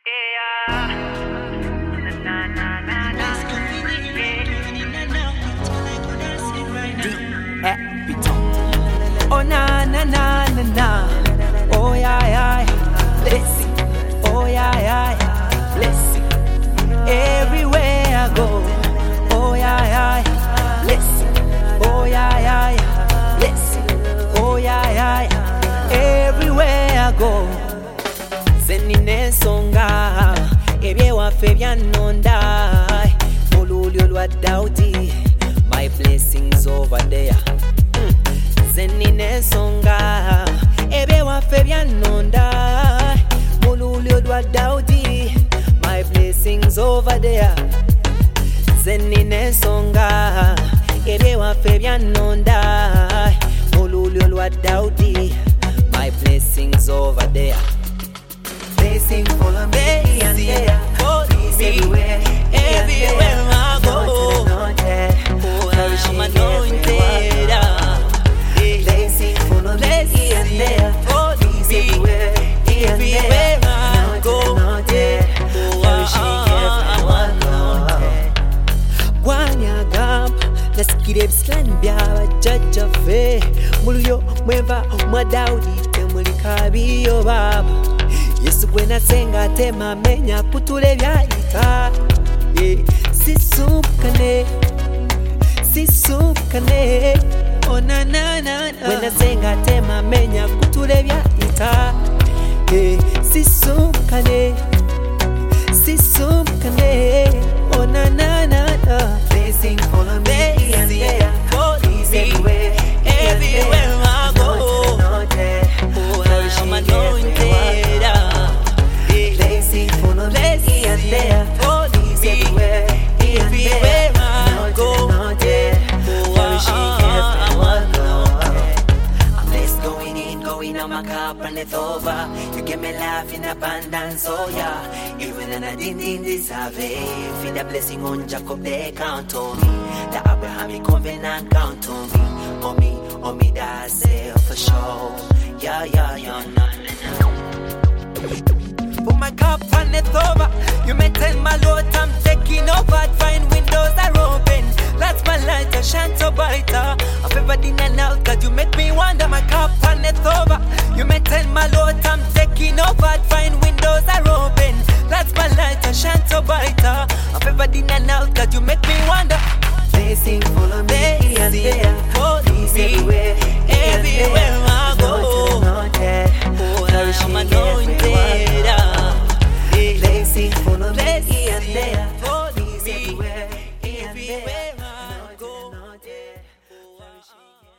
Oh na na na na na. Oh yeah yeah. Blessing. Oh yeah yeah. Blessing. Everywhere I go. Oh yeah yeah. Blessing. Oh yeah yeah. Blessing. Oh yeah yeah. Everywhere I go. Zenine songa. Ebye wafe byanonda. Olulyo lwa Daudi. My blessings over there. Zenine songa ebe wafe byanonda mululyo lwa Daudi. My blessings over there. Zenine songa ebe wafe byanonda mululyo lwa Daudi. My blessings over there. Blessing follow me and there. Peace everywhere, everywhere I go. I'm anointed. Blessing follow me and there. Peace everywhere, everywhere I go. Flourishing everywhere I go. Wanyagam nasikire bislan byaba jajja fe mulyo mweva mwa Daudi temulikabiyo baba. Yesu gwe nasenga tema menya kutule byayita. Sisukane oh na na na na. When I sing I tema menya kutule byayita. Sisukane oh na na na na. Blessing follow me and there. Peace everywhere, everywhere I go. I'm anointed. Blessing follow me and there. Peace everywhere, everywhere I go. I'm blessed going in, going out my cup and it's over. You give me life in abundance, oh yeah. Even when I didn't deserve it, feel the blessing on Jacob, they count on me. The Abrahamic covenant count on me. Oh me, that's it for sure. Yeah, nah. Put my cup and it's over. You may tell my Lord I'm taking over. Find windows are open. That's my light, I shine so brighter. I'm favored in and out, cause you make me wonder. My cup and it's over. You may tell my Lord I'm taking over. Find windows are open. That's my light, I shine so brighter. I'm favored in and out, cause you make me wonder. Blessing follow me and there. Peace everywhere, everywhere I go. I'm anointed. Blessing follow me and there. Peace everywhere, everywhere I go.